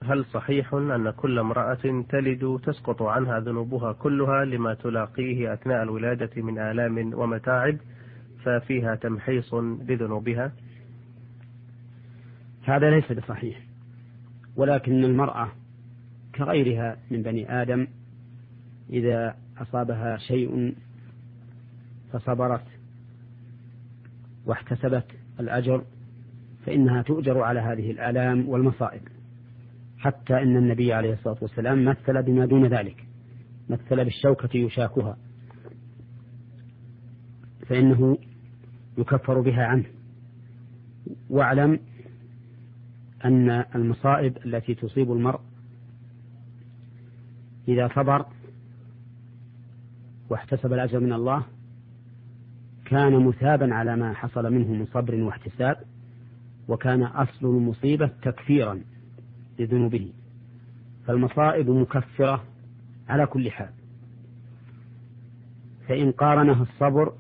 هل صحيح أن كل امرأة تلد تسقط عنها ذنوبها كلها لما تلاقيه أثناء الولادة من آلام ومتاعب ففيها تمحيص لذنوبها؟ هذا ليس بصحيح، ولكن المرأة كغيرها من بني آدم إذا أصابها شيء فصبرت واحتسبت الأجر فإنها تؤجر على هذه الآلام والمصائب، حتى إن النبي عليه الصلاة والسلام مثل بما دون ذلك، مثل بالشوكة يشاكها فإنه يكفر بها عنه. واعلم أن المصائب التي تصيب المرء إذا صبر واحتسب الأجر من الله كان مثابا على ما حصل منه من صبر واحتساب، وكان أصل المصيبة تكفيرا لذنوبه، فالمصائب مكفرة على كل حال. فإن قارنها الصبر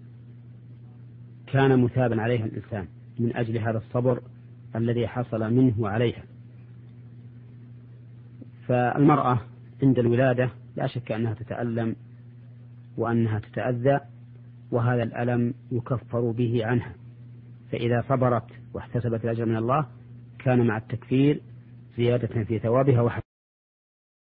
كان مثابا عليها الإنسان من أجل هذا الصبر الذي حصل منه عليها. فالمرأة عند الولادة لا شك أنها تتألم وأنها تتأذى، وهذا الألم يكفر به عنها، فإذا صبرت واحتسبت الأجر من الله كان مع التكفير زيادة في ثوابها